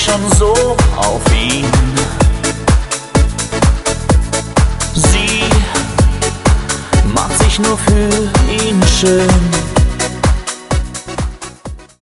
schon so auf ihn. Sie macht sich nur für ihn schön.